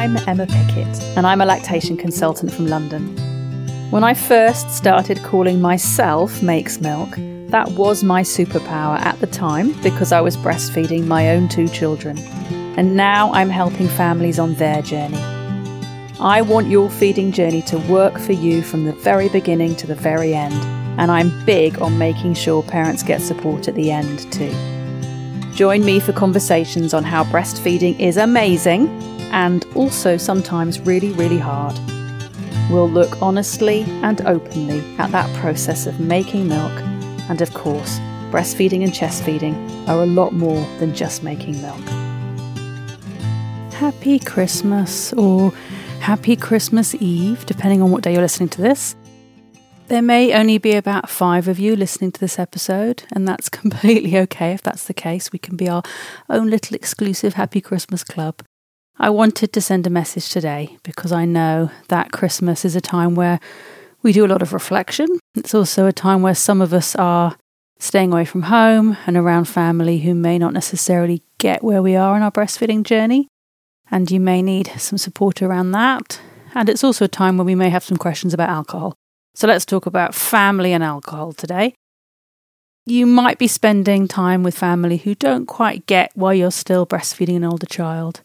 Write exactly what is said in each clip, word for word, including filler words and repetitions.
I'm Emma Pickett, and I'm a lactation consultant from London. When I first started calling myself Makes Milk, that was my superpower at the time because I was breastfeeding my own two children. And now I'm helping families on their journey. I want your feeding journey to work for you from the very beginning to the very end. And I'm big on making sure parents get support at the end too. Join me for conversations on how breastfeeding is amazing and also sometimes really, really hard. We'll look honestly and openly at that process of making milk. And of course, breastfeeding and chest feeding are a lot more than just making milk. Happy Christmas, or Happy Christmas Eve, depending on what day you're listening to this. There may only be about five of you listening to this episode, and that's completely okay if that's the case. We can be our own little exclusive Happy Christmas club. I wanted to send a message today because I know that Christmas is a time where we do a lot of reflection. It's also a time where some of us are staying away from home and around family who may not necessarily get where we are in our breastfeeding journey. And you may need some support around that. And it's also a time when we may have some questions about alcohol. So let's talk about family and alcohol today. You might be spending time with family who don't quite get why you're still breastfeeding an older child.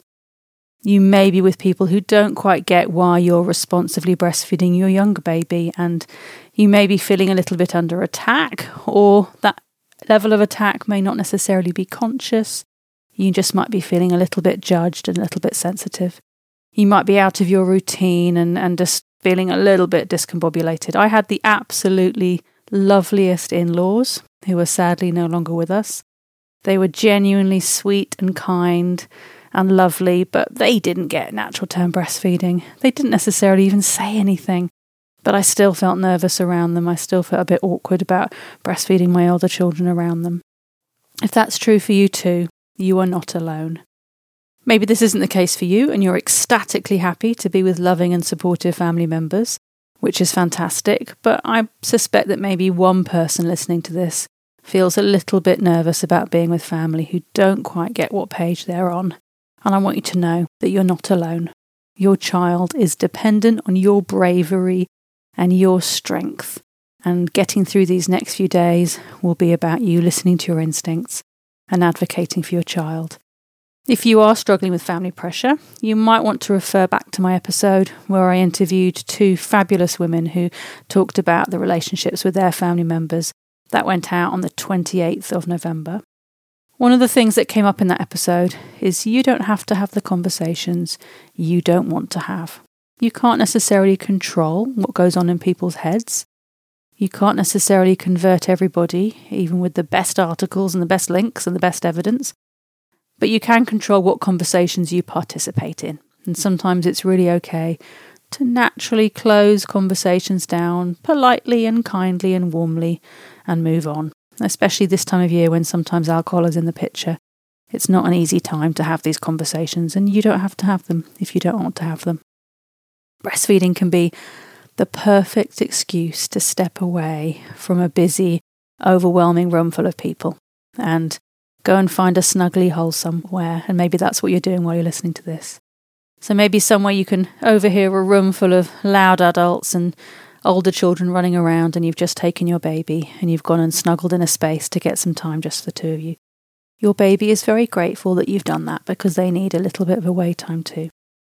You may be with people who don't quite get why you're responsibly breastfeeding your younger baby, and you may be feeling a little bit under attack, or that level of attack may not necessarily be conscious. You just might be feeling a little bit judged and a little bit sensitive. You might be out of your routine and, and just feeling a little bit discombobulated. I had the absolutely loveliest in-laws who are sadly no longer with us. They were genuinely sweet and kind and lovely, but they didn't get natural term breastfeeding. They didn't necessarily even say anything, but I still felt nervous around them. I still felt a bit awkward about breastfeeding my older children around them. If that's true for you too, you are not alone. Maybe this isn't the case for you and you're ecstatically happy to be with loving and supportive family members, which is fantastic, but I suspect that maybe one person listening to this feels a little bit nervous about being with family who don't quite get what page they're on. And I want you to know that you're not alone. Your child is dependent on your bravery and your strength. And getting through these next few days will be about you listening to your instincts and advocating for your child. If you are struggling with family pressure, you might want to refer back to my episode where I interviewed two fabulous women who talked about the relationships with their family members. That went out on the twenty-eighth of November. One of the things that came up in that episode is you don't have to have the conversations you don't want to have. You can't necessarily control what goes on in people's heads. You can't necessarily convert everybody, even with the best articles and the best links and the best evidence. But you can control what conversations you participate in. And sometimes it's really okay to naturally close conversations down politely and kindly and warmly and move on. Especially this time of year when sometimes alcohol is in the picture. It's not an easy time to have these conversations, and you don't have to have them if you don't want to have them. Breastfeeding can be the perfect excuse to step away from a busy, overwhelming room full of people and go and find a snuggly hole somewhere, and maybe that's what you're doing while you're listening to this. So maybe somewhere you can overhear a room full of loud adults and older children running around, and you've just taken your baby and you've gone and snuggled in a space to get some time just for the two of you. Your baby is very grateful that you've done that because they need a little bit of away time too.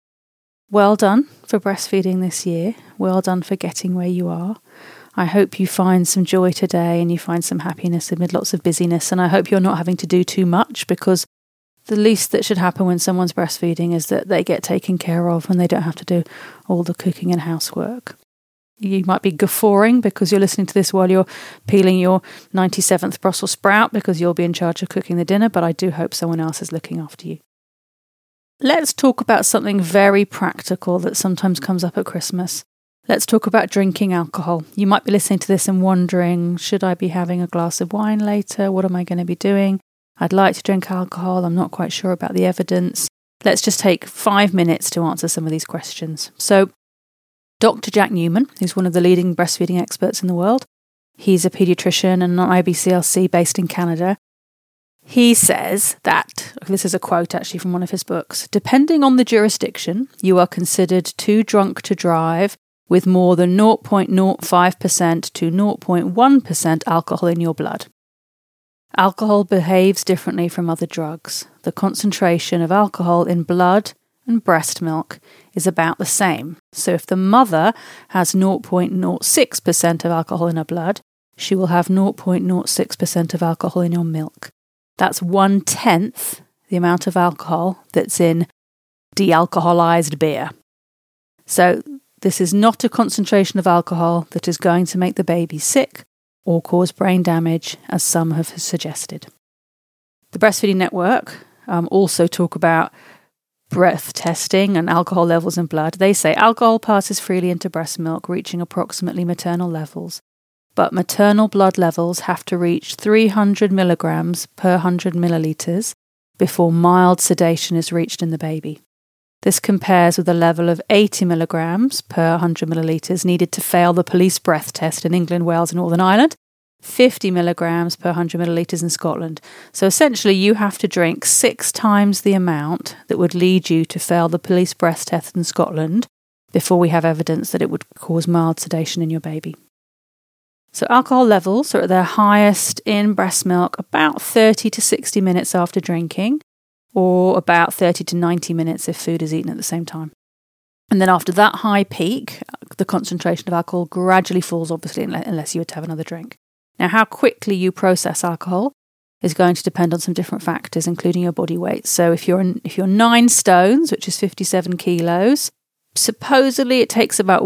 Well done for breastfeeding this year. Well done for getting where you are. I hope you find some joy today and you find some happiness amid lots of busyness, and I hope you're not having to do too much, because the least that should happen when someone's breastfeeding is that they get taken care of and they don't have to do all the cooking and housework. You might be guffawing because you're listening to this while you're peeling your ninety-seventh Brussels sprout because you'll be in charge of cooking the dinner, but I do hope someone else is looking after you. Let's talk about something very practical that sometimes comes up at Christmas. Let's talk about drinking alcohol. You might be listening to this and wondering, should I be having a glass of wine later? What am I going to be doing? I'd like to drink alcohol. I'm not quite sure about the evidence. Let's just take five minutes to answer some of these questions. So, Doctor Jack Newman, who's one of the leading breastfeeding experts in the world, he's a paediatrician and an I B C L C based in Canada. He says that, this is a quote actually from one of his books, depending on the jurisdiction, you are considered too drunk to drive with more than zero point zero five percent to zero point one percent alcohol in your blood. Alcohol behaves differently from other drugs. The concentration of alcohol in blood and breast milk is about the same. So if the mother has zero point zero six percent of alcohol in her blood, she will have zero point zero six percent of alcohol in your milk. That's one-tenth the amount of alcohol that's in de-alcoholized beer. So this is not a concentration of alcohol that is going to make the baby sick or cause brain damage, as some have suggested. The Breastfeeding Network um, also talk about breath testing and alcohol levels in blood. They say alcohol passes freely into breast milk, reaching approximately maternal levels. But maternal blood levels have to reach three hundred milligrams per one hundred millilitres before mild sedation is reached in the baby. This compares with a level of eighty milligrams per one hundred millilitres needed to fail the police breath test in England, Wales and Northern Ireland, fifty milligrams per one hundred millilitres in Scotland. So essentially you have to drink six times the amount that would lead you to fail the police breath test in Scotland before we have evidence that it would cause mild sedation in your baby. So alcohol levels are at their highest in breast milk about thirty to sixty minutes after drinking, or about thirty to ninety minutes if food is eaten at the same time. And then after that high peak, the concentration of alcohol gradually falls, obviously, unless you were to have another drink. Now, how quickly you process alcohol is going to depend on some different factors, including your body weight. So if you're if you're nine stones, which is fifty-seven kilos, supposedly it takes about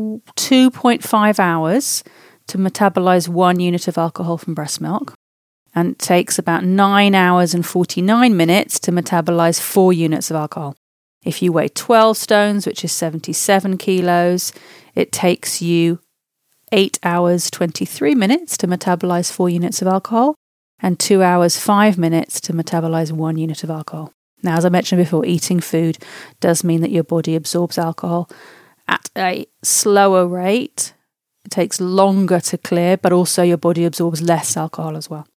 two point five hours to metabolize one unit of alcohol from breast milk, and it takes about nine hours and forty-nine minutes to metabolize four units of alcohol. If you weigh twelve stones, which is seventy-seven kilos, it takes you eight hours twenty-three minutes to metabolize four units of alcohol, and two hours five minutes to metabolize one unit of alcohol. Now, as I mentioned before, eating food does mean that your body absorbs alcohol at a slower rate. It takes longer to clear, but also your body absorbs less alcohol as well.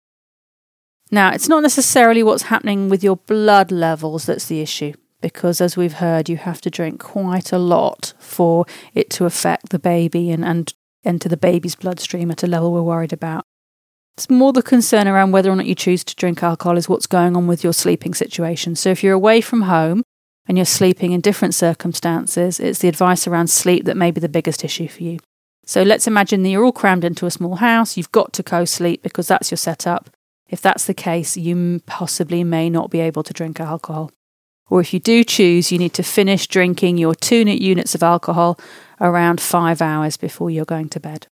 Now, it's not necessarily what's happening with your blood levels that's the issue, because as we've heard, you have to drink quite a lot for it to affect the baby and, and enter the baby's bloodstream at a level we're worried about. It's more the concern around whether or not you choose to drink alcohol is what's going on with your sleeping situation. So if you're away from home and you're sleeping in different circumstances, it's the advice around sleep that may be the biggest issue for you. So let's imagine that you're all crammed into a small house, you've got to co-sleep because that's your setup. If that's the case, you possibly may not be able to drink alcohol. Or if you do choose, you need to finish drinking your two units of alcohol around five hours before you're going to bed.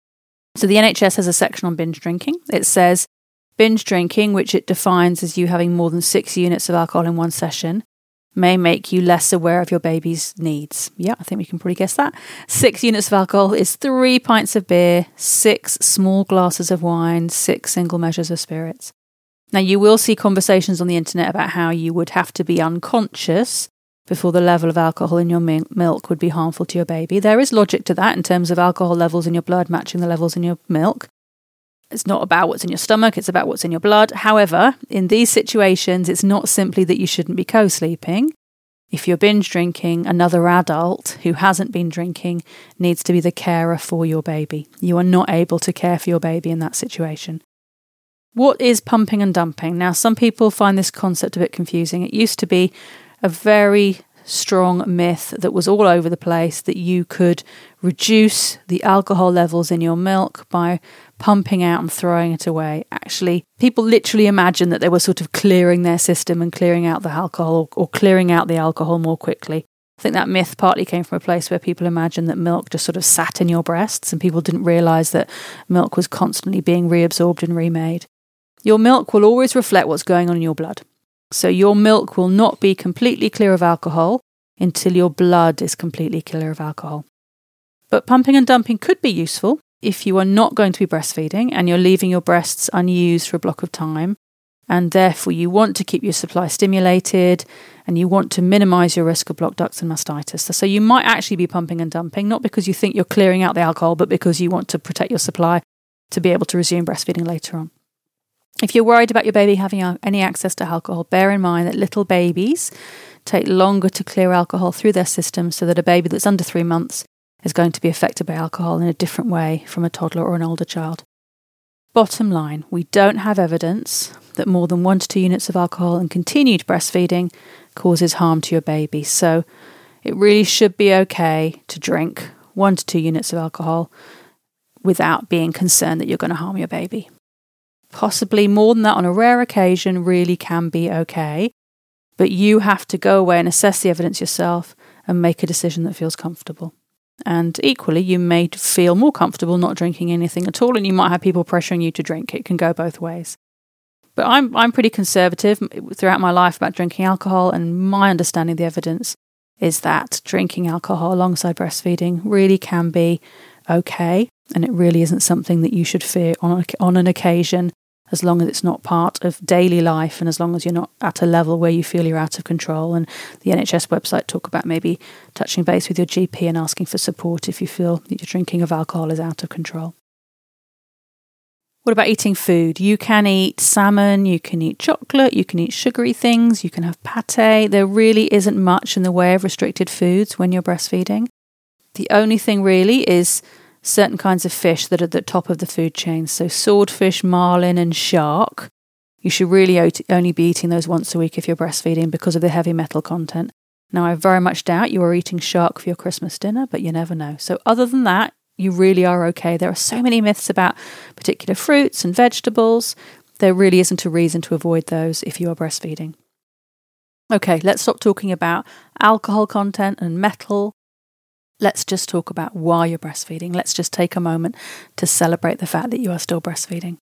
So the N H S has a section on binge drinking. It says binge drinking, which it defines as you having more than six units of alcohol in one session, may make you less aware of your baby's needs. Yeah, I think we can probably guess that. Six units of alcohol is three pints of beer, six small glasses of wine, six single measures of spirits. Now, you will see conversations on the internet about how you would have to be unconscious before the level of alcohol in your milk would be harmful to your baby. There is logic to that in terms of alcohol levels in your blood matching the levels in your milk. It's not about what's in your stomach, it's about what's in your blood. However, in these situations, it's not simply that you shouldn't be co-sleeping. If you're binge drinking, another adult who hasn't been drinking needs to be the carer for your baby. You are not able to care for your baby in that situation. What is pumping and dumping? Now, some people find this concept a bit confusing. It used to be a very strong myth that was all over the place that you could reduce the alcohol levels in your milk by pumping out and throwing it away. Actually, people literally imagine that they were sort of clearing their system and clearing out the alcohol or, or clearing out the alcohol more quickly. I think that myth partly came from a place where people imagined that milk just sort of sat in your breasts and people didn't realise that milk was constantly being reabsorbed and remade. Your milk will always reflect what's going on in your blood. So your milk will not be completely clear of alcohol until your blood is completely clear of alcohol. But pumping and dumping could be useful if you are not going to be breastfeeding and you're leaving your breasts unused for a block of time, and therefore you want to keep your supply stimulated and you want to minimise your risk of blocked ducts and mastitis. So you might actually be pumping and dumping, not because you think you're clearing out the alcohol, but because you want to protect your supply to be able to resume breastfeeding later on. If you're worried about your baby having any access to alcohol, bear in mind that little babies take longer to clear alcohol through their system, so that a baby that's under three months is going to be affected by alcohol in a different way from a toddler or an older child. Bottom line, we don't have evidence that more than one to two units of alcohol and continued breastfeeding causes harm to your baby. So it really should be okay to drink one to two units of alcohol without being concerned that you're going to harm your baby. Possibly more than that on a rare occasion really can be okay, but you have to go away and assess the evidence yourself and make a decision that feels comfortable. And equally, you may feel more comfortable not drinking anything at all, and you might have people pressuring you to drink. It can go both ways. But I'm I'm pretty conservative throughout my life about drinking alcohol, and my understanding of the evidence is that drinking alcohol alongside breastfeeding really can be okay, and it really isn't something that you should fear on a, on an occasion, as long as it's not part of daily life and as long as you're not at a level where you feel you're out of control. And the N H S website talk about maybe touching base with your G P and asking for support if you feel that your drinking of alcohol is out of control. What about eating food? You can eat salmon, you can eat chocolate, you can eat sugary things, you can have pate. There really isn't much in the way of restricted foods when you're breastfeeding. The only thing really is certain kinds of fish that are at the top of the food chain. So swordfish, marlin and shark. You should really only be eating those once a week if you're breastfeeding because of the heavy metal content. Now, I very much doubt you are eating shark for your Christmas dinner, but you never know. So other than that, you really are okay. There are so many myths about particular fruits and vegetables. There really isn't a reason to avoid those if you are breastfeeding. Okay, let's stop talking about alcohol content and metal. Let's just talk about why you're breastfeeding. Let's just take a moment to celebrate the fact that you are still breastfeeding.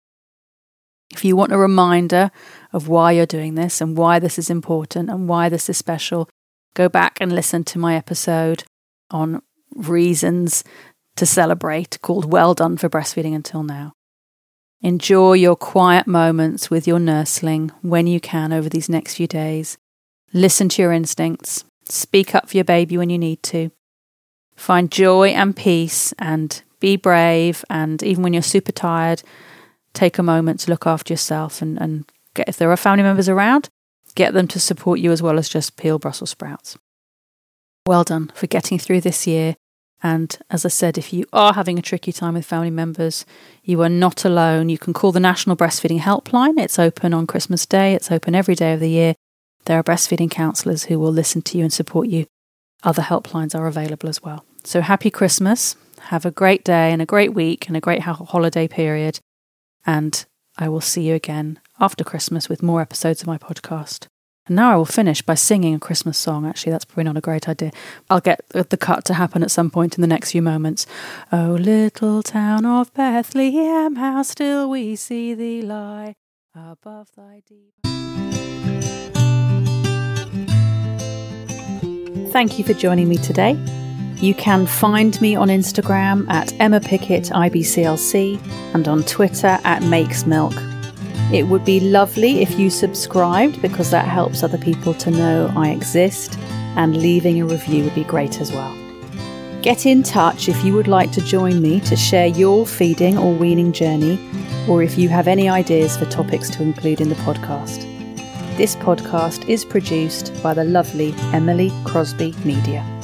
If you want a reminder of why you're doing this and why this is important and why this is special, go back and listen to my episode on reasons to celebrate called Well Done for Breastfeeding Until Now. Enjoy your quiet moments with your nursling when you can over these next few days. Listen to your instincts. Speak up for your baby when you need to. Find joy and peace and be brave, and even when you're super tired, take a moment to look after yourself and, and get, if there are family members around, get them to support you as well as just peel Brussels sprouts. Well done for getting through this year. And as I said, if you are having a tricky time with family members, you are not alone. You can call the National Breastfeeding Helpline. It's open on Christmas Day. It's open every day of the year. There are breastfeeding counsellors who will listen to you and support you. Other helplines are available as well. So happy Christmas. Have a great day and a great week and a great holiday period. And I will see you again after Christmas with more episodes of my podcast. And now I will finish by singing a Christmas song. Actually, that's probably not a great idea. I'll get the cut to happen at some point in the next few moments. Oh, little town of Bethlehem, how still we see thee lie above thy deep... Thank you for joining me today. You can find me on Instagram at Emma Pickett I B C L C and on Twitter at Makes Milk. It would be lovely if you subscribed because that helps other people to know I exist, and leaving a review would be great as well. Get in touch if you would like to join me to share your feeding or weaning journey, or if you have any ideas for topics to include in the podcast. This podcast is produced by the lovely Emily Crosby Media.